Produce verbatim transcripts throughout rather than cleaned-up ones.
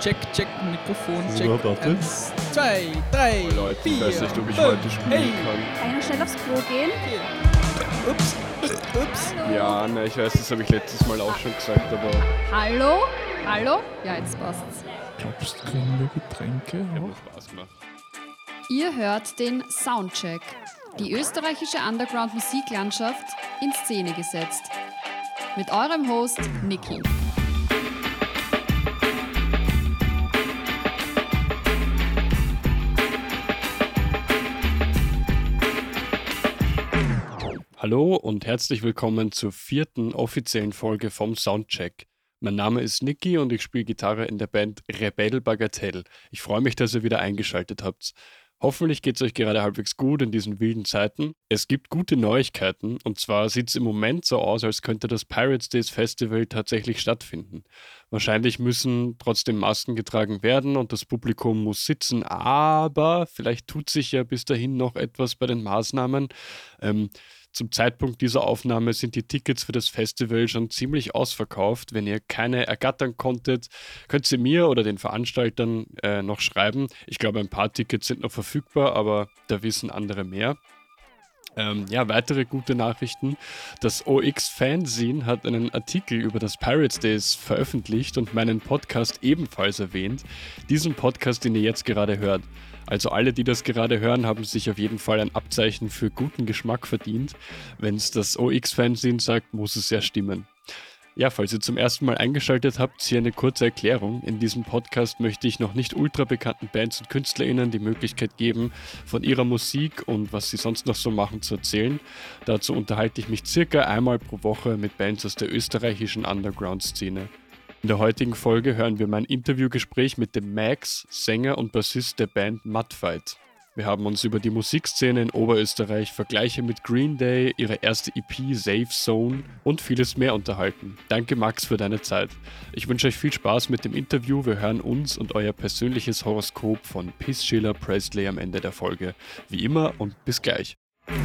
check, check, Mikrofon, check. So, warte. Eins, zwei, drei, Oh Leute, vier, ich weiß nicht, ob ich fünf, heute spielen hey. kann. Kann ich noch schnell aufs Klo gehen? Ups, ups. Ja, na, ich weiß, das habe ich letztes Mal auch schon gesagt, aber Hallo? Hallo? Ja, jetzt passt's. Glaubst du, kriegen wir Getränke? ich habe Spaß gemacht. Ihr hört den Soundcheck. Die österreichische Underground-Musiklandschaft in Szene gesetzt. Mit eurem Host Niki. Hallo und herzlich willkommen zur vierten offiziellen Folge vom Soundcheck. Mein Name ist Niki und ich spiele Gitarre in der Band Rebel Bagatelle. Ich freue mich, dass ihr wieder eingeschaltet habt. Hoffentlich geht es euch gerade halbwegs gut in diesen wilden Zeiten. Es gibt gute Neuigkeiten und zwar sieht es im Moment so aus, als könnte das Pirates Days Festival tatsächlich stattfinden. Wahrscheinlich müssen trotzdem Masken getragen werden und das Publikum muss sitzen, aber vielleicht tut sich ja bis dahin noch etwas bei den Maßnahmen. Ähm, Zum Zeitpunkt dieser Aufnahme sind die Tickets für das Festival schon ziemlich ausverkauft. Wenn ihr keine ergattern konntet, könnt ihr mir oder den Veranstaltern äh, noch schreiben. Ich glaube, ein paar Tickets sind noch verfügbar, aber da wissen andere mehr. Ähm, ja, weitere gute Nachrichten. Das O X Fanzine hat einen Artikel über das Pirates Days veröffentlicht und meinen Podcast ebenfalls erwähnt. Diesen Podcast, den ihr jetzt gerade hört. Also alle, die das gerade hören, haben sich auf jeden Fall ein Abzeichen für guten Geschmack verdient. Wenn es das O X Fanzine sagt, muss es ja stimmen. Ja, falls ihr zum ersten Mal eingeschaltet habt, hier eine kurze Erklärung. In diesem Podcast möchte ich noch nicht ultra bekannten Bands und KünstlerInnen die Möglichkeit geben, von ihrer Musik und was sie sonst noch so machen zu erzählen. Dazu unterhalte ich mich circa einmal pro Woche mit Bands aus der österreichischen Underground-Szene. In der heutigen Folge hören wir mein Interviewgespräch mit dem Max, Sänger und Bassist der Band Mudfight. Wir haben uns über die Musikszene in Oberösterreich, Vergleiche mit Green Day, ihre erste E P Safe Zone und vieles mehr unterhalten. Danke Max für deine Zeit. Ich wünsche euch viel Spaß mit dem Interview. Wir hören uns und euer persönliches Horoskop von Pisschiller Presley am Ende der Folge. Wie immer und bis gleich.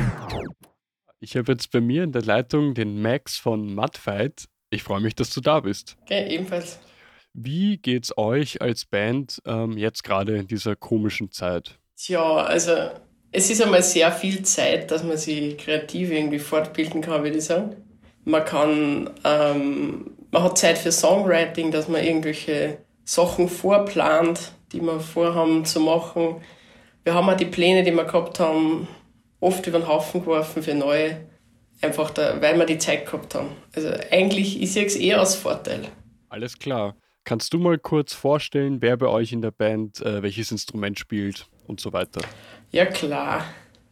Ich habe jetzt bei mir in der Leitung den Max von Mudfight. Ich freue mich, dass du da bist. Okay, ebenfalls. Wie geht's euch als Band ähm, jetzt gerade in dieser komischen Zeit? Tja, also es ist einmal sehr viel Zeit, dass man sich kreativ irgendwie fortbilden kann, würde ich sagen. Man kann, ähm, man hat Zeit für Songwriting, dass man irgendwelche Sachen vorplant, die wir vorhaben zu machen. Wir haben auch die Pläne, die wir gehabt haben, oft über den Haufen geworfen für neue, einfach da, weil wir die Zeit gehabt haben. Also eigentlich, ich sehe es eher als Vorteil. Alles klar. Kannst du mal kurz vorstellen, wer bei euch in der Band äh, welches Instrument spielt und so weiter? Ja, klar.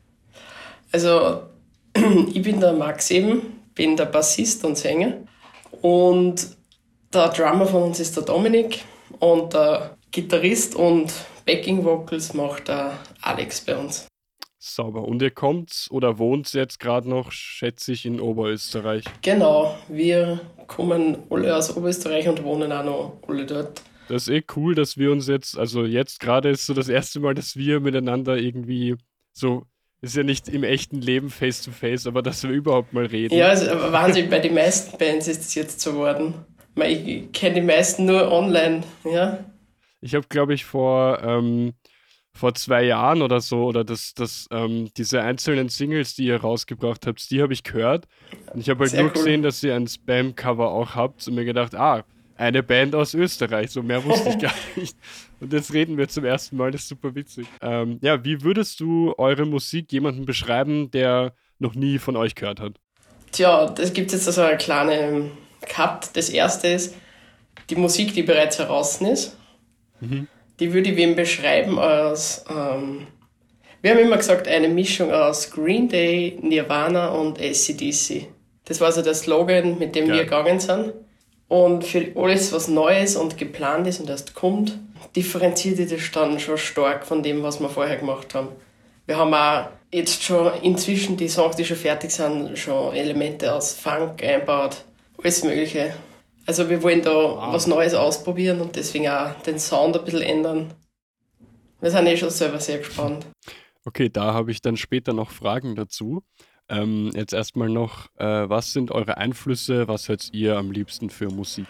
Also, ich bin der Max eben, bin der Bassist und Sänger. Und der Drummer von uns ist der Dominik. Und der Gitarrist und Backing Vocals macht der Alex bei uns. Sauber. Und ihr kommt oder wohnt jetzt gerade noch, schätze ich, in Oberösterreich? Genau, wir kommen alle aus Oberösterreich und wohnen auch noch alle dort. Das ist eh cool, dass wir uns jetzt, also jetzt gerade ist so das erste Mal, dass wir miteinander irgendwie so, ist ja nicht im echten Leben face to face, aber dass wir überhaupt mal reden. Ja, also Wahnsinn, bei den meisten Bands ist es jetzt so geworden. Ich kenne die meisten nur online, ja. Ich habe, glaube ich, vor, ähm, vor zwei Jahren oder so, oder das, das, ähm, diese einzelnen Singles, die ihr rausgebracht habt, die habe ich gehört. Und ich habe halt Sehr nur cool. gesehen, dass ihr ein Spam-Cover auch habt und mir gedacht, ah, eine Band aus Österreich, so mehr wusste ich gar nicht. Und jetzt reden wir zum ersten Mal, das ist super witzig. Ähm, ja, wie würdest du eure Musik jemandem beschreiben, der noch nie von euch gehört hat? Tja, das gibt jetzt also eine kleine Cut. Das erste ist die Musik, die bereits heraus ist. Mhm. Die würde ich wem beschreiben als, ähm, wir haben immer gesagt, eine Mischung aus Green Day, Nirvana und A C D C. Das war so der Slogan, mit dem Geil. wir gegangen sind. Und für alles, was Neues und geplant ist und erst kommt, differenziert sich das dann schon stark von dem, was wir vorher gemacht haben. Wir haben auch jetzt schon inzwischen die Songs, die schon fertig sind, schon Elemente aus Funk einbaut, alles Mögliche. Also wir wollen da Wow. was Neues ausprobieren und deswegen auch den Sound ein bisschen ändern. Wir sind eh schon selber sehr gespannt. Okay, da habe ich dann später noch Fragen dazu. Ähm, jetzt erstmal noch, äh, was sind eure Einflüsse, was hört ihr am liebsten für Musik?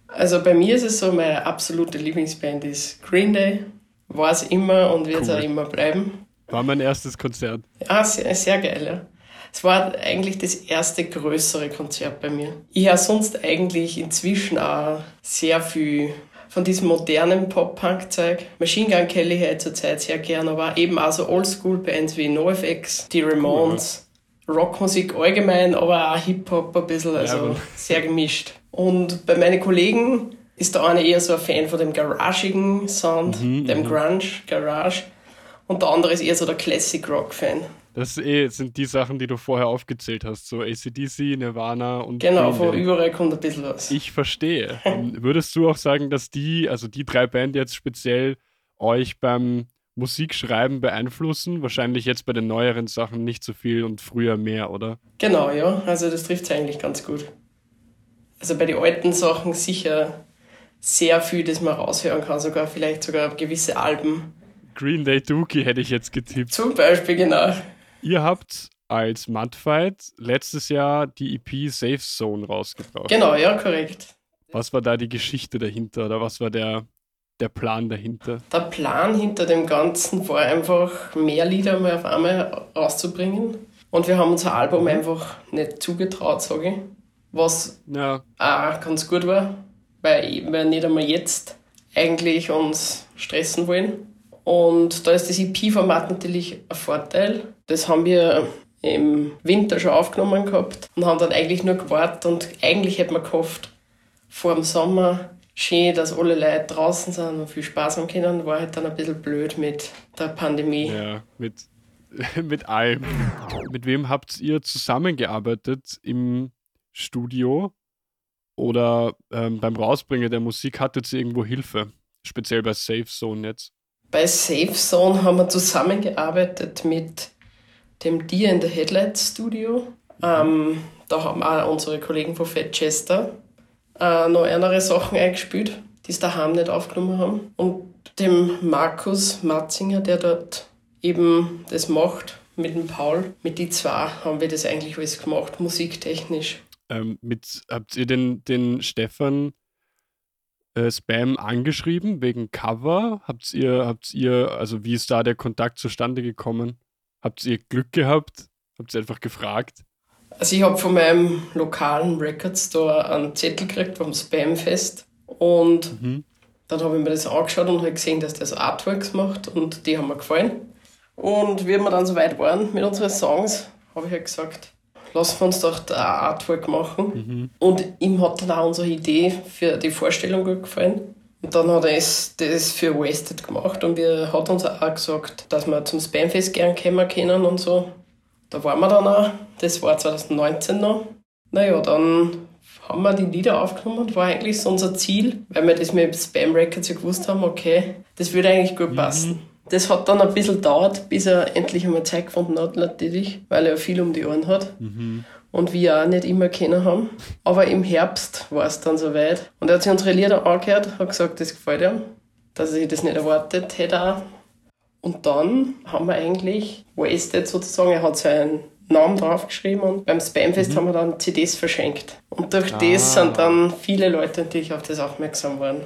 Also bei mir ist es so, meine absolute Lieblingsband ist Green Day. War es immer und wird es Cool. auch immer bleiben. War mein erstes Konzert. Ja, sehr, sehr geil, ja. Es war eigentlich das erste größere Konzert bei mir. Ich höre sonst eigentlich inzwischen auch sehr viel von diesem modernen Pop-Punk-Zeug. Machine Gun Kelly höre ich zurzeit sehr gern, aber eben auch so Oldschool-Bands wie NoFX, die Ramones, Rockmusik allgemein, aber auch Hip-Hop ein bisschen, also aber- sehr gemischt. Und bei meinen Kollegen ist der eine eher so ein Fan von dem garagigen Sound, dem Grunge, Garage. Und der andere ist eher so der Classic-Rock-Fan. Das eh, sind die Sachen, die du vorher aufgezählt hast, so A C D C, Nirvana und Genau, Green von Day. überall kommt ein bisschen was. Ich verstehe. Und würdest du auch sagen, dass die, also die drei Bands jetzt speziell euch beim Musikschreiben beeinflussen? Wahrscheinlich jetzt bei den neueren Sachen nicht so viel und früher mehr, oder? Genau, ja, also das trifft es eigentlich ganz gut. Also bei den alten Sachen sicher sehr viel, das man raushören kann, sogar vielleicht sogar gewisse Alben. Green Day Dookie hätte ich jetzt getippt. Zum Beispiel, genau. Ihr habt als Mudfight letztes Jahr die E P Safe Zone rausgebracht. Genau, ja, korrekt. Was war da die Geschichte dahinter oder was war der, der Plan dahinter? Der Plan hinter dem Ganzen war einfach, mehr Lieder mal auf einmal rauszubringen. Und wir haben unser Album einfach nicht zugetraut, sage ich. Was Ja, auch ganz gut war, weil wir nicht einmal jetzt eigentlich uns stressen wollen. Und da ist das E P-Format natürlich ein Vorteil. Das haben wir im Winter schon aufgenommen gehabt und haben dann eigentlich nur gewartet. Und eigentlich hätte man gehofft, vor dem Sommer schön, dass alle Leute draußen sind und viel Spaß haben können. War halt dann ein bisschen blöd mit der Pandemie. ja, mit, mit allem. Mit wem habt ihr zusammengearbeitet im Studio oder ähm, beim Rausbringen der Musik? Hattet ihr irgendwo Hilfe? Speziell bei Safe Zone jetzt. Bei Safe Zone haben wir zusammengearbeitet mit dem Deer in the Headlights Studio. Ähm, da haben auch unsere Kollegen von Fat Chester äh, noch andere Sachen eingespielt, die es daheim nicht aufgenommen haben. Und dem Markus Matzinger, der dort eben das macht, mit dem Paul, mit die zwei haben wir das eigentlich alles gemacht, musiktechnisch. Ähm, mit, habt ihr den, den Stefan äh, Spam angeschrieben wegen Cover? Habt ihr, habt ihr, also wie ist da der Kontakt zustande gekommen? Habt ihr Glück gehabt? Habt ihr einfach gefragt? Also ich habe von meinem lokalen Record Store einen Zettel gekriegt vom Spamfest und Mhm. dann habe ich mir das angeschaut und habe gesehen, dass der so Artworks macht und die haben mir gefallen. Und wie wir dann so weit waren mit unseren Songs, habe ich halt gesagt, lassen wir uns doch da ein Artwork machen. Mhm. Und ihm hat dann auch unsere Idee für die Vorstellung gut gefallen. Und dann hat er es- das für Wasted gemacht und er hat uns auch gesagt, dass wir zum Spamfest gern kommen können und so. Da waren wir dann auch, das war zwanzig neunzehn noch. Naja, dann haben wir die Lieder aufgenommen und war eigentlich so unser Ziel, weil wir das mit Spam Records ja gewusst haben, okay, das würde eigentlich gut passen. Das hat dann ein bisschen gedauert, bis er endlich einmal Zeit gefunden hat, natürlich, weil er viel um die Ohren hat. Und wir auch nicht immer kennen haben. Aber im Herbst war es dann soweit. Und er hat sich unsere Lieder angehört, hat gesagt, das gefällt ihm, dass er sich das nicht erwartet hätte auch. Und dann haben wir eigentlich Wasted sozusagen, er hat seinen Namen draufgeschrieben und beim Spamfest haben wir dann C Ds verschenkt. Und durch Ah. das sind dann viele Leute natürlich auf das aufmerksam geworden.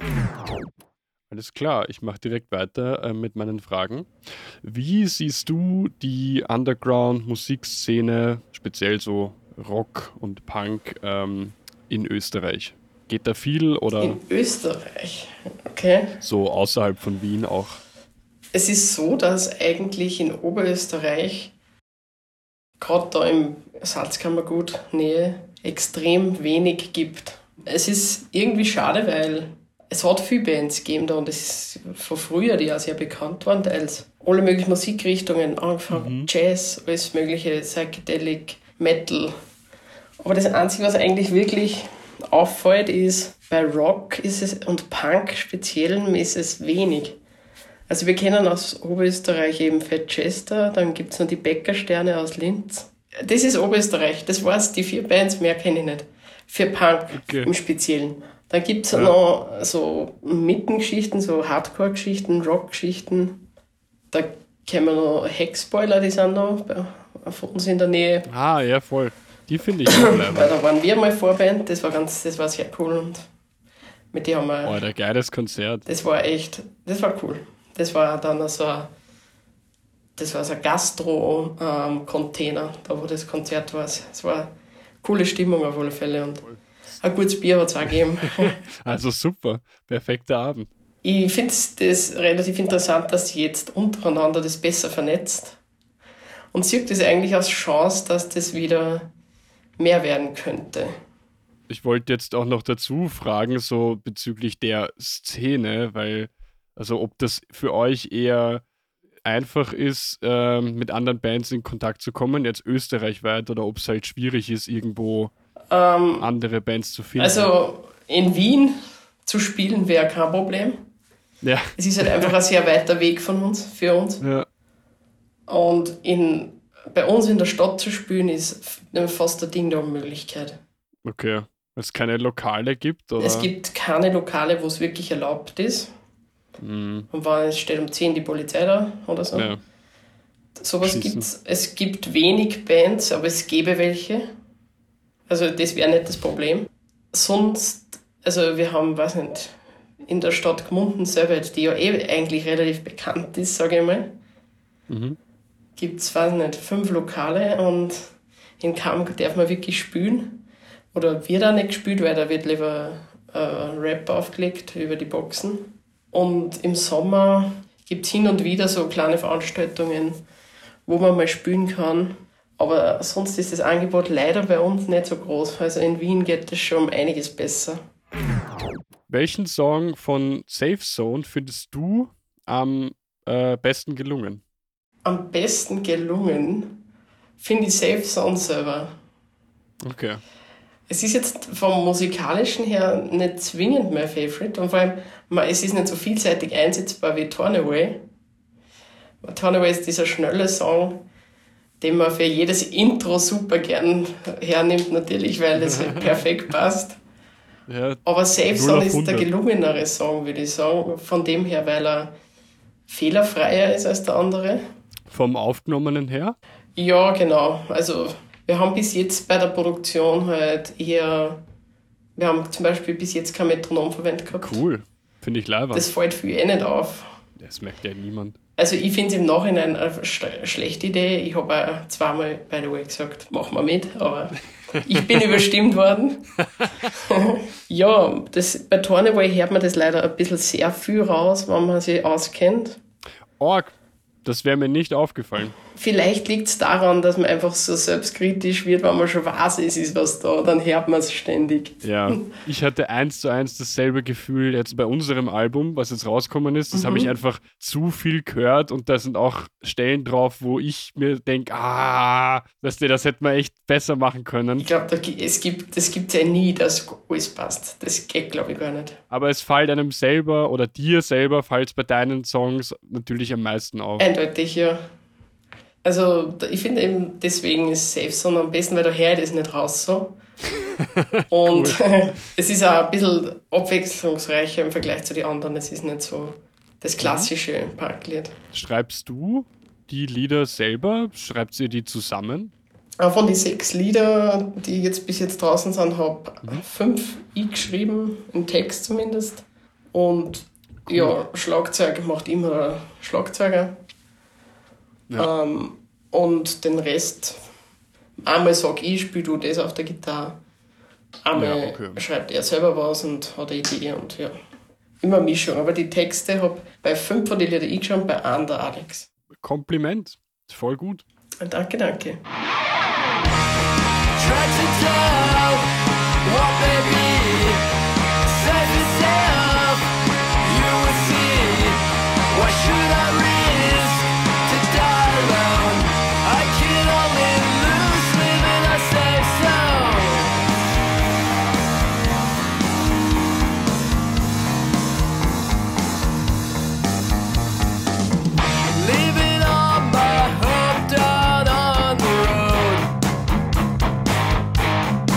Alles klar, ich mache direkt weiter äh, mit meinen Fragen. Wie siehst du die Underground-Musikszene, speziell so Rock und Punk ähm, in Österreich? Geht da viel oder In Österreich, okay. so außerhalb von Wien auch? Es ist so, dass eigentlich in Oberösterreich, gerade da im Salzkammergut Nähe, extrem wenig gibt. Es ist irgendwie schade, weil es hat viele Bands gegeben da und es ist von früher, die auch sehr bekannt waren, teils alle möglichen Musikrichtungen, angefangen Jazz, alles mögliche, Psychedelic, Metal. Aber das Einzige, was eigentlich wirklich auffällt, ist, bei Rock ist es und Punk speziell ist es wenig. Also wir kennen aus Oberösterreich eben Fat Chester, dann gibt es noch die Bäckersterne aus Linz. Das ist Oberösterreich, das war's, die vier Bands, mehr kenne ich nicht. Für Punk Okay. im Speziellen. Dann gibt es Ja. noch so Mittengeschichten, so Hardcore-Geschichten, Rock-Geschichten. Da kennen wir noch Hexboiler, die sind noch bei, von uns in der Nähe. Ah, ja, voll. Die finde ich auch Weil leider. da waren wir mal Vorband, das war ganz, das war sehr cool. Und Mit denen haben wir, Oh, ein geiles Konzert. das war echt, das war cool. Das war dann so ein, das war so ein Gastro-Container, da wo das Konzert war. Es war eine coole Stimmung auf alle Fälle und ein gutes Bier hat es auch gegeben. Also super, perfekter Abend. Ich finde es relativ interessant, dass sie jetzt untereinander das besser vernetzt und sieht das eigentlich als Chance, dass das wieder mehr werden könnte. Ich wollte jetzt auch noch dazu fragen, so bezüglich der Szene, weil, also ob das für euch eher einfach ist, ähm, mit anderen Bands in Kontakt zu kommen, jetzt österreichweit, oder ob es halt schwierig ist, irgendwo Ähm, andere Bands zu finden. also in Wien zu spielen wäre kein Problem. ja, Es ist halt einfach ein sehr weiter Weg von uns, für uns. ja, Und in, bei uns in der Stadt zu spielen, ist f- fast eine Ding-Dong-Möglichkeit. okay. Weil es keine Lokale gibt, oder? Es gibt keine Lokale, wo es wirklich erlaubt ist. Mhm. Und wenn es steht um zehn die Polizei da oder so. Ja. Sowas Schießen. gibt's. Es gibt wenig Bands, aber es gäbe welche. Also das wäre nicht das Problem. Sonst, also wir haben, weiß nicht, in der Stadt Gmunden selber, die ja eh eigentlich relativ bekannt ist, sage ich mal, Mhm. gibt es, weiß nicht, fünf Lokale und in Kamm darf man wirklich spielen. Oder wird auch nicht gespielt, weil da wird lieber äh, Rap aufgelegt über die Boxen. Und im Sommer gibt es hin und wieder so kleine Veranstaltungen, wo man mal spielen kann. Aber sonst ist das Angebot leider bei uns nicht so groß. Also in Wien geht das schon um einiges besser. Welchen Song von Safe Zone findest du am äh, besten gelungen? Am besten gelungen finde ich Safe Zone selber. Okay. Es ist jetzt vom Musikalischen her nicht zwingend mein Favorite und vor allem, man- es ist nicht so vielseitig einsetzbar wie Torn Away. Torn Away ist dieser schnelle Song, den man für jedes Intro super gern hernimmt, natürlich, weil das halt perfekt passt. Ja, Aber Safe null Zone auf ist der hundert. gelungenere Song, würde ich sagen, von dem her, weil er fehlerfreier ist als der andere. vom Aufgenommenen her? Ja, genau. Also wir haben bis jetzt bei der Produktion halt eher, wir haben zum Beispiel bis jetzt kein Metronom verwendet gehabt. Cool. Finde ich leibend. Das Das, fällt viel eh nicht auf. merkt ja niemand. Also ich finde es im Nachhinein eine sch- schlechte Idee. Ich habe auch zweimal, by the way, gesagt, mach mal mit, aber ich bin überstimmt worden. Ja, das, bei Torn Away hört man das leider ein bisschen sehr viel raus, wenn man sich auskennt. Org, das wäre mir nicht aufgefallen. Vielleicht liegt es daran, dass man einfach so selbstkritisch wird, wenn man schon weiß, es ist was da, dann hört man es ständig. Ja, ich hatte eins zu eins dasselbe Gefühl jetzt bei unserem Album, was jetzt rausgekommen ist. Das Mhm. habe ich einfach zu viel gehört und da sind auch Stellen drauf, wo ich mir denke, ah, weißt du, das hätte man echt besser machen können. Ich glaube, da, gi- es gibt es gibt ja nie, dass alles passt. Das geht, glaube ich, gar nicht. Aber es fällt einem selber oder dir selber, fällt es bei deinen Songs natürlich am meisten auf. Eindeutig, ja. Also da- ich finde eben, deswegen ist Safe Zone am besten, weil da hört es nicht raus so. Und es ist auch ein bisschen abwechslungsreicher im Vergleich zu den anderen. Es ist nicht so das klassische Parklied. Schreibst du die Lieder selber? Schreibt ihr die zusammen? Auch von den sechs Lieder, die jetzt bis jetzt draußen sind, habe fünf ich geschrieben, im Text zumindest. Und ja, Schlagzeug macht immer der Schlagzeuger. Ja. Ähm, und den Rest, einmal sag ich, spiel du das auf der Gitarre. Einmal Ja, okay. schreibt er selber was und hat eine Idee und ja. Immer Mischung. Aber die Texte habe bei fünf von den Liedern ich geschrieben, bei einem der Alex. Kompliment. Voll gut. Danke, danke. Try to tell what may be. Save yourself, you will see. Why should I risk to die alone? I can only lose living a safe zone. Living on my hope down on the road.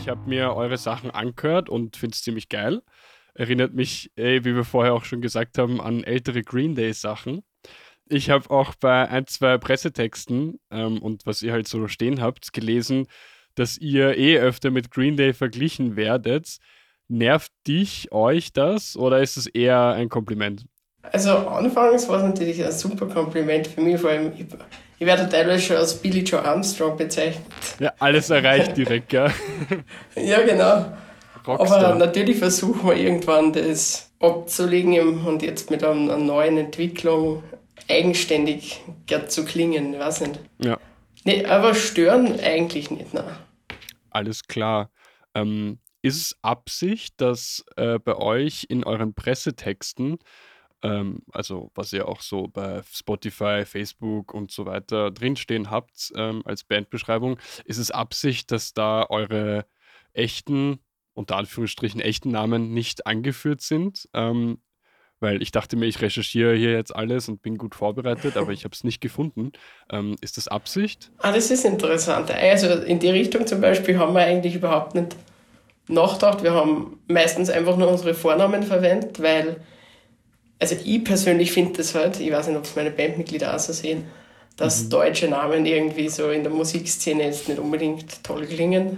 Ich habe mir eure Sachen angehört und finde es ziemlich geil. Erinnert mich, ey, wie wir vorher auch schon gesagt haben, an ältere Green Day Sachen. Ich habe auch bei ein, zwei Pressetexten ähm, und was ihr halt so stehen habt, gelesen, dass ihr eh öfter mit Green Day verglichen werdet. Nervt dich, euch das oder ist es eher ein Kompliment? Also anfangs war es natürlich ein super Kompliment für mich, vor allem ich, ich werde teilweise schon als Billy Joe Armstrong bezeichnet. Ja, alles erreicht direkt, gell? Ja, genau. Rockstar. Aber natürlich versuchen wir irgendwann das abzulegen und jetzt mit einer neuen Entwicklung eigenständig zu klingen, ich weiß nicht. Ja. Nee, aber stören eigentlich nicht, nein. Alles klar. Ähm, ist es Absicht, dass äh, bei euch in euren Pressetexten, ähm, also was ihr auch so bei Spotify, Facebook und so weiter drinstehen habt ähm, als Bandbeschreibung, ist es Absicht, dass da eure echten, unter Anführungsstrichen echten Namen nicht angeführt sind? Ähm, weil ich dachte mir, ich recherchiere hier jetzt alles und bin gut vorbereitet, aber ich habe es nicht gefunden. Ähm, ist das Absicht? Ah, das ist interessant. Also in die Richtung zum Beispiel haben wir eigentlich überhaupt nicht nachgedacht. Wir haben meistens einfach nur unsere Vornamen verwendet, weil, also ich persönlich finde das halt, ich weiß nicht, ob es meine Bandmitglieder auch so sehen, dass mhm. deutsche Namen irgendwie so in der Musikszene jetzt nicht unbedingt toll klingen.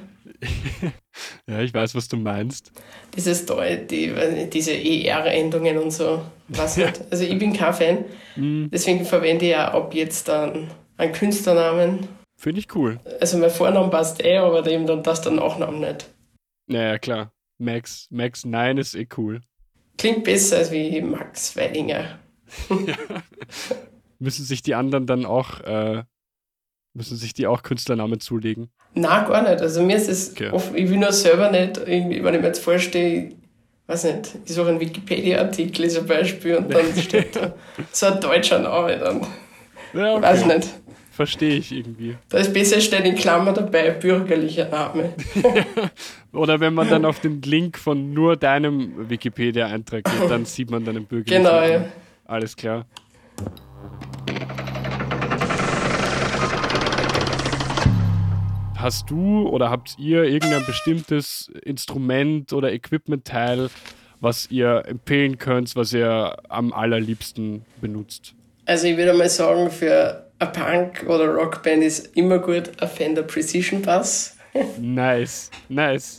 Ja, ich weiß, was du meinst. Dieses Deu- die, diese E R-Endungen und so, weiß nicht. Also ich bin kein Fan, Mhm. deswegen verwende ich ja ab jetzt dann einen Künstlernamen. Finde ich cool. Also mein Vorname passt eh, aber eben dann das der Nachname nicht. Naja, klar. Max, Max neun ist eh cool. Klingt besser als wie Max Weidinger. Müssen sich die anderen dann auch, äh, müssen sich die auch Künstlernamen zulegen? Nein, gar nicht. Also mir ist es Okay. oft, ich will nur selber nicht, irgendwie, wenn ich mir jetzt vorstelle, ich weiß nicht, ich suche einen Wikipedia-Artikel zum Beispiel und dann steht da so ein deutscher Name dann. Ja, okay. Weiß nicht. Verstehe ich irgendwie. Da ist besser steht in Klammer dabei, bürgerlicher Name. Oder wenn man dann auf den Link von nur deinem Wikipedia-Eintrag geht, dann sieht man dann einen bürgerlichen Genau, Namen. ja. Alles klar. Hast du oder habt ihr irgendein bestimmtes Instrument oder Equipment-Teil, was ihr empfehlen könnt, was ihr am allerliebsten benutzt? Also ich würde mal sagen, für eine Punk- oder Rockband ist immer gut ein Fender Precision Bass. Nice, nice.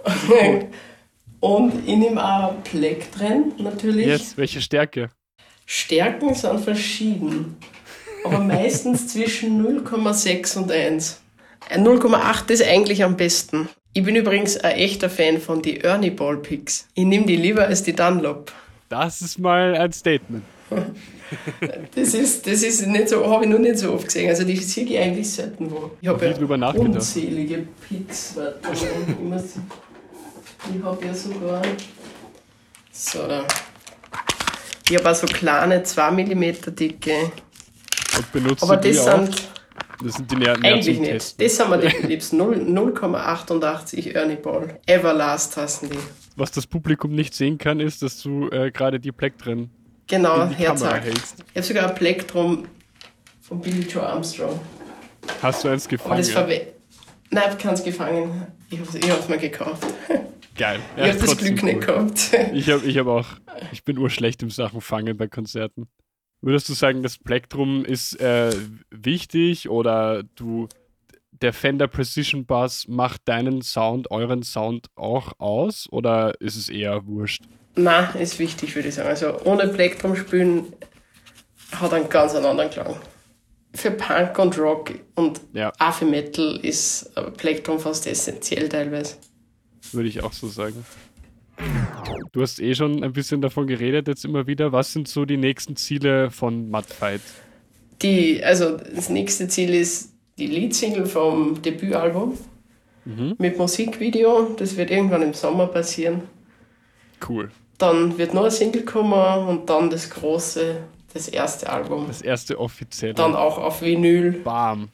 Und ich nehme auch Plektren natürlich. Yes, welche Stärke? Stärken sind verschieden, aber meistens zwischen null Komma sechs und eins. Ein null Komma acht ist eigentlich am besten. Ich bin übrigens ein echter Fan von die Ernie Ball Picks. Ich nehme die lieber als die Dunlop. Das ist mal ein Statement. Das ist, das ist nicht so, habe ich noch nicht so oft gesehen. Also die sehe ich eigentlich selten wo. Ich habe Nie drüber ja nachgedacht. unzählige Picks. Warte, ich muss- ich habe ja sogar... So, da. Ich habe auch so kleine zwei Millimeter dicke. Und benutzt Aber du die das auch? sind Das sind die näher, näher eigentlich zum nicht. Testen. Das sind wir die liebsten. null Komma achtundachtzig Ernie Ball. Everlast heißen die. Was das Publikum nicht sehen kann, ist, dass du äh, gerade die Plektren Genau, in die Kamera Herzog. hältst. Ich habe sogar ein Plektrum von Billy Joe Armstrong. Hast du eins Aber gefangen? das verwe... Nein, ich habe keins gefangen. Ich habe es ich mir gekauft. Geil. Ich habe das trotzdem Glück nicht cool. gehabt. Ich habe ich hab auch, ich bin urschlecht im Sachen fangen bei Konzerten. Würdest du sagen, das Plektrum ist äh, wichtig oder du, der Fender Precision Bass macht deinen Sound, euren Sound auch aus oder ist es eher wurscht? Nein, ist wichtig, würde ich sagen. Also ohne Plektrum spielen hat einen ganz anderen Klang. Für Punk und Rock und Ja. auch für Metal ist ein Plektrum fast essentiell teilweise. Würde ich auch so sagen. Du hast eh schon ein bisschen davon geredet jetzt immer wieder. Was sind so die nächsten Ziele von Mudfight? Die, also das nächste Ziel ist die Leadsingle vom Debütalbum Mhm. mit Musikvideo. Das wird irgendwann im Sommer passieren. Cool. Dann wird noch ein Single kommen und dann das große, das erste Album. Das erste offizielle. Dann auch auf Vinyl. Bam.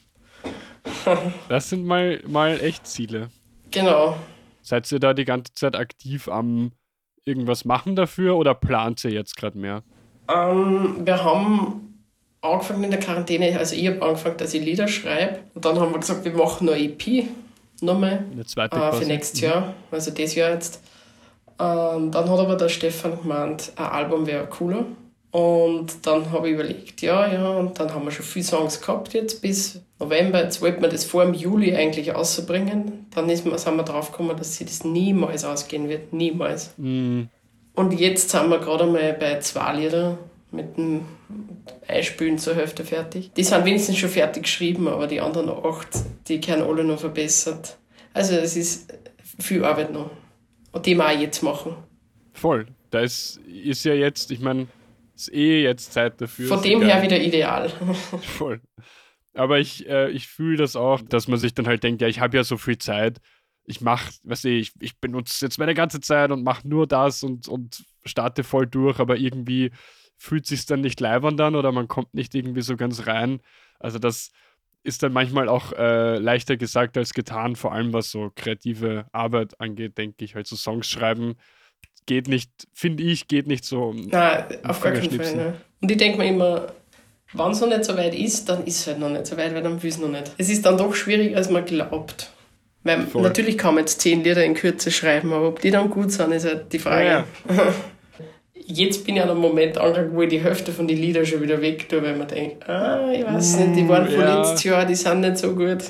Das sind mal, mal echt Ziele. Genau. Seid ihr da die ganze Zeit aktiv am irgendwas machen dafür oder plant ihr jetzt gerade mehr? Ähm, wir haben angefangen in der Quarantäne, also ich habe angefangen, dass ich Lieder schreibe. Und dann haben wir gesagt, wir machen eine E P. nochmal Eine zweite äh, quasi. für nächstes Jahr, also das Jahr jetzt. Ähm, dann hat aber der Stefan gemeint, ein Album wäre cooler. Und dann habe ich überlegt, ja, ja, und dann haben wir schon viele Songs gehabt jetzt bis November. Jetzt wollten wir das vor dem Juli eigentlich rausbringen. Dann ist, sind wir drauf gekommen, dass sie das niemals ausgehen wird, niemals. Mm, Und jetzt sind wir gerade mal bei zwei Lieder mit dem Einspülen zur Hälfte fertig. Die sind wenigstens schon fertig geschrieben, aber die anderen acht, die können alle noch verbessert. Also es ist viel Arbeit noch. Und die wir auch jetzt machen. voll. Da ist, ist ja jetzt, ich meine, ist eh jetzt Zeit dafür. Von ist dem egal. her wieder ideal. Voll. Aber ich, äh, ich fühle das auch, dass man sich dann halt denkt, ja, ich habe ja so viel Zeit. Ich mache, weißt du, ich, ich benutze jetzt meine ganze Zeit und mache nur das und, und starte voll durch, aber irgendwie fühlt sich dann nicht leibern dann oder man kommt nicht irgendwie so ganz rein. Also das ist dann manchmal auch äh, leichter gesagt als getan, vor allem was so kreative Arbeit angeht, denke ich. Halt so Songs schreiben geht nicht, finde ich, geht nicht so. Nein, auf gar keinen Fall. Fingerschnipsen. Ne. Und ich denke mir immer, wenn es noch nicht so weit ist, dann ist es halt noch nicht so weit, weil dann will es noch nicht. Es ist dann doch schwieriger, als man glaubt. Weil Voll. natürlich kann man jetzt zehn Lieder in Kürze schreiben, aber ob die dann gut sind, ist halt die Frage. Ja, Jetzt bin ich an einem Moment angelangt, wo ich die Hälfte von den Liedern schon wieder weg tue, weil man denkt, ah, ich weiß nicht, die waren von Ja. letztes Jahr, die sind nicht so gut.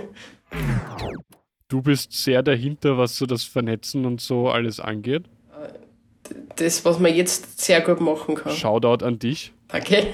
Du bist sehr dahinter, was so das Vernetzen und so alles angeht. Das, was man jetzt sehr gut machen kann. Shoutout an dich. Danke.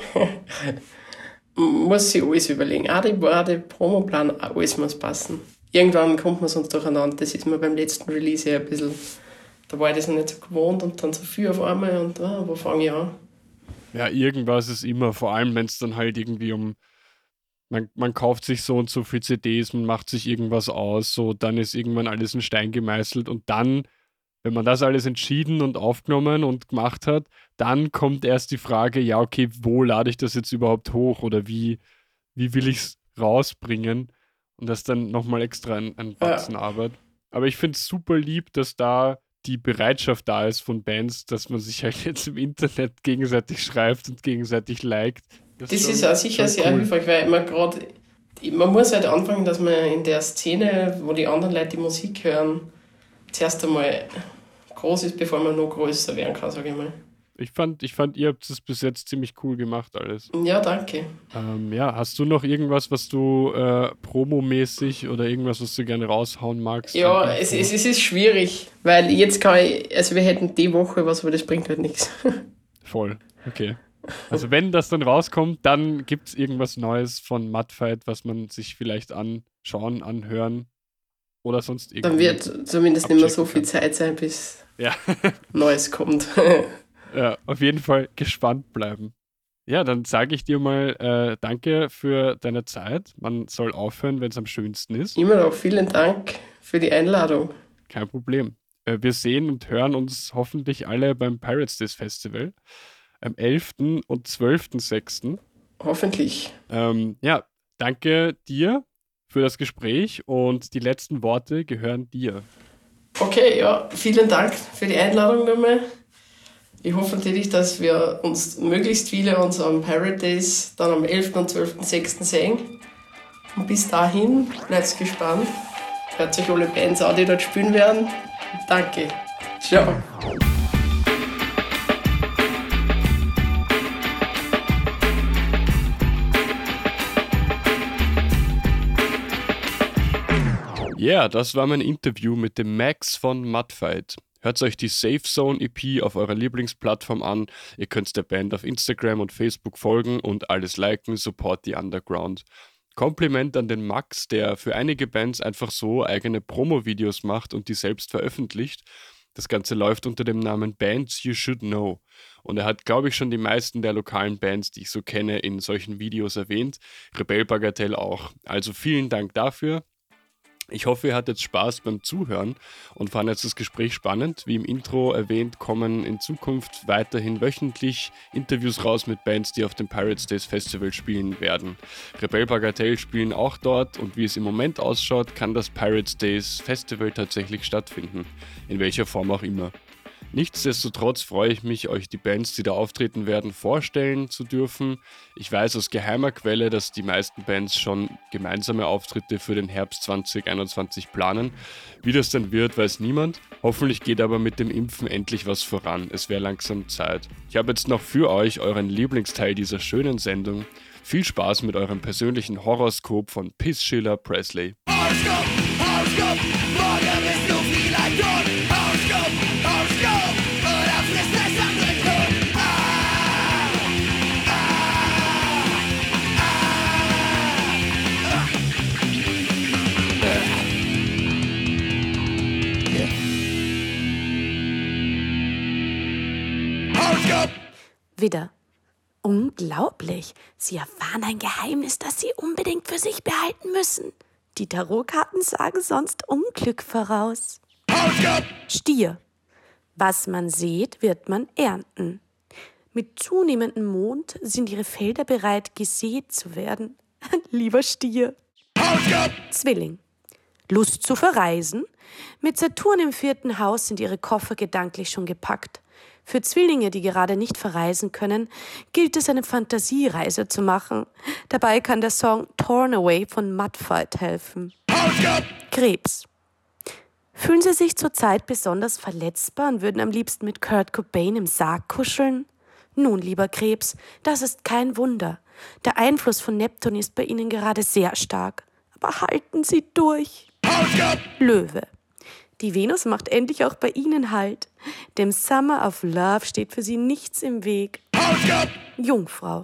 Muss sich alles überlegen. Auch die Worte, Promoplan, auch alles muss passen. Irgendwann kommt man sonst durcheinander. Das ist mir beim letzten Release ja ein bisschen, da war ich das noch nicht so gewohnt und dann so viel auf einmal und ah, wo fange ich an? Ja, irgendwas ist immer, vor allem wenn es dann halt irgendwie um, man, man kauft sich so und so viel C Ds, man macht sich irgendwas aus, so dann ist irgendwann alles in Stein gemeißelt und dann, wenn man das alles entschieden und aufgenommen und gemacht hat, dann kommt erst die Frage, ja okay, wo lade ich das jetzt überhaupt hoch oder wie, wie will ich es rausbringen und das dann nochmal extra ein, ein Batzen Arbeit. Aber ich finde es super lieb, dass da die Bereitschaft da ist von Bands, dass man sich halt jetzt im Internet gegenseitig schreibt und gegenseitig liked. Das schon- ist auch sicher schon sehr cool. hilfreich, weil man gerade, man muss halt anfangen, dass man in der Szene, wo die anderen Leute die Musik hören, zuerst einmal groß ist, bevor man noch größer werden kann, sage ich mal. Ich fand, ich fand, ihr habt es bis jetzt ziemlich cool gemacht alles. Ja, danke. Ähm, ja, hast du noch irgendwas, was du äh, promomäßig oder irgendwas, was du gerne raushauen magst? Ja, An es, Info? es, es ist schwierig, weil jetzt kann ich, also wir hätten die Woche was, aber das bringt halt nichts. Voll, okay. Also wenn das dann rauskommt, dann gibt es irgendwas Neues von Mudfight, was man sich vielleicht anschauen, anhören oder sonst irgendwie. Dann wird zumindest nicht mehr so abchecken viel Zeit sein, bis Ja. Neues kommt. Ja, auf jeden Fall gespannt bleiben. Ja, dann sage ich dir mal äh, danke für deine Zeit. Man soll aufhören, wenn es am schönsten ist. Immer noch vielen Dank für die Einladung. Kein Problem. Äh, wir sehen und hören uns hoffentlich alle beim Pirates Days Festival am elften und zwölften sechsten Hoffentlich. Ähm, ja, danke dir für das Gespräch und die letzten Worte gehören dir. Okay, ja, vielen Dank für die Einladung nochmal. Ich hoffe natürlich, dass wir uns möglichst viele uns am Pirate Days dann am elften und zwölften sechsten sehen. Und bis dahin, bleibt gespannt. Hört euch alle Bands an, die dort spielen werden. Danke. Ciao. Ja, yeah, das war mein Interview mit dem Max von Mudfight. Hört euch die Safe Zone E P auf eurer Lieblingsplattform an. Ihr könnt der Band auf Instagram und Facebook folgen und alles liken, support the Underground. Kompliment an den Max, der für einige Bands einfach so eigene Promo-Videos macht und die selbst veröffentlicht. Das Ganze läuft unter dem Namen Bands You Should Know. Und er hat, glaube ich, schon die meisten der lokalen Bands, die ich so kenne, in solchen Videos erwähnt. Rebell Bagatelle auch. Also vielen Dank dafür. Ich hoffe, ihr hattet Spaß beim Zuhören und fandet das Gespräch spannend. Wie im Intro erwähnt, kommen in Zukunft weiterhin wöchentlich Interviews raus mit Bands, die auf dem Pirates Days Festival spielen werden. Rebell Bagatelle spielen auch dort und wie es im Moment ausschaut, kann das Pirates Days Festival tatsächlich stattfinden. In welcher Form auch immer. Nichtsdestotrotz freue ich mich, euch die Bands, die da auftreten werden, vorstellen zu dürfen. Ich weiß aus geheimer Quelle, dass die meisten Bands schon gemeinsame Auftritte für den Herbst zwanzig einundzwanzig planen. Wie das dann wird, weiß niemand. Hoffentlich geht aber mit dem Impfen endlich was voran. Es wäre langsam Zeit. Ich habe jetzt noch für euch euren Lieblingsteil dieser schönen Sendung. Viel Spaß mit eurem persönlichen Horoskop von Priscilla Presley. Horoskop, Horoskop, morgen bist du vielleicht tot. Horoskop, Horoskop, oder frisst das andere Kot. Ah, ah, ah, ah. Horoskop. Widder. Unglaublich. Sie erfahren ein Geheimnis, das Sie unbedingt für sich behalten müssen. Die Tarotkarten sagen sonst Unglück voraus. Horoskop. Stier. Was man sät, wird man ernten. Mit zunehmendem Mond sind Ihre Felder bereit, gesät zu werden. Lieber Stier. Horoskop. Zwilling. Lust zu verreisen? Mit Saturn im vierten Haus sind Ihre Koffer gedanklich schon gepackt. Für Zwillinge, die gerade nicht verreisen können, gilt es, eine Fantasiereise zu machen. Dabei kann der Song Torn Away von Mudfight helfen. Horoskop. Krebs. Fühlen Sie sich zurzeit besonders verletzbar und würden am liebsten mit Kurt Cobain im Sarg kuscheln? Nun, lieber Krebs, das ist kein Wunder. Der Einfluss von Neptun ist bei Ihnen gerade sehr stark. Aber halten Sie durch. Horoskop. Löwe. Die Venus macht endlich auch bei Ihnen Halt. Dem Summer of Love steht für Sie nichts im Weg. Horoskop. Jungfrau.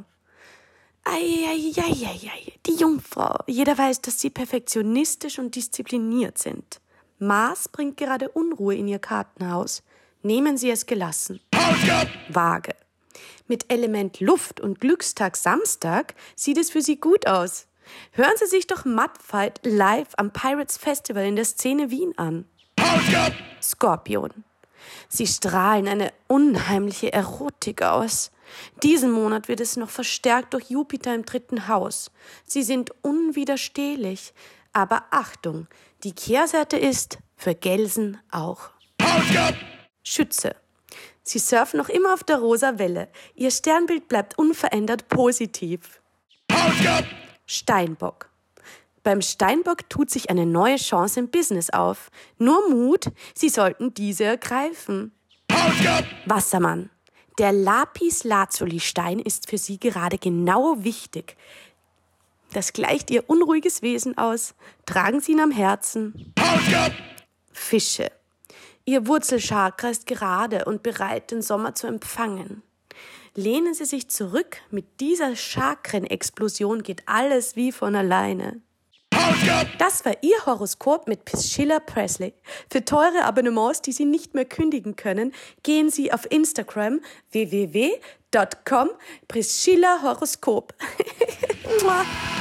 Eieieiei, die Jungfrau. Jeder weiß, dass Sie perfektionistisch und diszipliniert sind. Mars bringt gerade Unruhe in Ihr Kartenhaus. Nehmen Sie es gelassen. Horoskop. Waage. Mit Element Luft und Glückstag Samstag sieht es für Sie gut aus. Hören Sie sich doch Mudfight live am Pirates Festival in der Szene Wien an. Horoskop. Skorpion. Sie strahlen eine unheimliche Erotik aus. Diesen Monat wird es noch verstärkt durch Jupiter im dritten Haus. Sie sind unwiderstehlich. Aber Achtung, die Kehrseite ist für Gelsen auch. Horoskop. Schütze. Sie surfen noch immer auf der rosa Welle. Ihr Sternbild bleibt unverändert positiv. Horoskop. Steinbock. Beim Steinbock tut sich eine neue Chance im Business auf. Nur Mut, Sie sollten diese ergreifen. Horoskop. Wassermann. Der Lapis-Lazuli-Stein ist für Sie gerade genau wichtig. Das gleicht Ihr unruhiges Wesen aus. Tragen Sie ihn am Herzen. Horoskop. Fische. Ihr Wurzelchakra ist gerade und bereit, den Sommer zu empfangen. Lehnen Sie sich zurück. Mit dieser Chakrenexplosion geht alles wie von alleine. Horoskop. Das war Ihr Horoskop mit Priscilla Presley. Für teure Abonnements, die Sie nicht mehr kündigen können, gehen Sie auf Instagram w w w punkt com Priscilla Horoskop. Mua.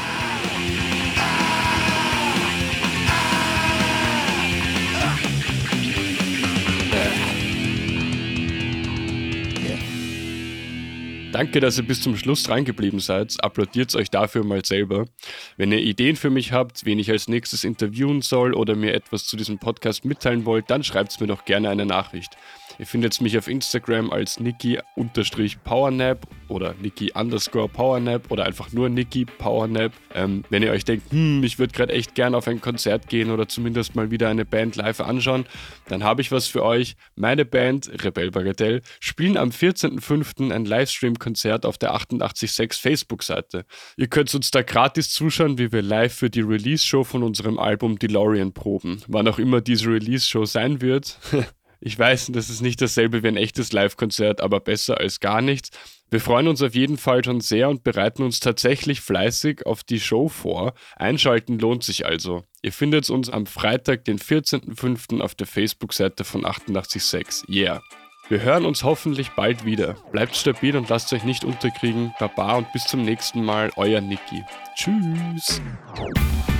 Danke, dass ihr bis zum Schluss dran geblieben seid. Applaudiert euch dafür mal selber. Wenn ihr Ideen für mich habt, wen ich als nächstes interviewen soll oder mir etwas zu diesem Podcast mitteilen wollt, dann schreibt mir doch gerne eine Nachricht. Ihr findet mich auf Instagram als Niki-Powernap oder Niki underscore Powernap oder einfach nur Niki Powernap. Ähm, wenn ihr euch denkt, hm, ich würde gerade echt gern auf ein Konzert gehen oder zumindest mal wieder eine Band live anschauen, dann habe ich was für euch. Meine Band, Rebell Bagatelle, spielen am vierzehnten fünften ein Livestream-Konzert auf der achtundachtzig Komma sechs Facebook-Seite. Ihr könnt uns da gratis zuschauen, wie wir live für die Release-Show von unserem Album DeLorean proben. Wann auch immer diese Release-Show sein wird. Ich weiß, das ist nicht dasselbe wie ein echtes Live-Konzert, aber besser als gar nichts. Wir freuen uns auf jeden Fall schon sehr und bereiten uns tatsächlich fleißig auf die Show vor. Einschalten lohnt sich also. Ihr findet uns am Freitag, den vierzehnten fünften auf der Facebook-Seite von achtundachtzig Komma sechs. Yeah! Wir hören uns hoffentlich bald wieder. Bleibt stabil und lasst euch nicht unterkriegen. Baba und bis zum nächsten Mal, euer Niki. Tschüss!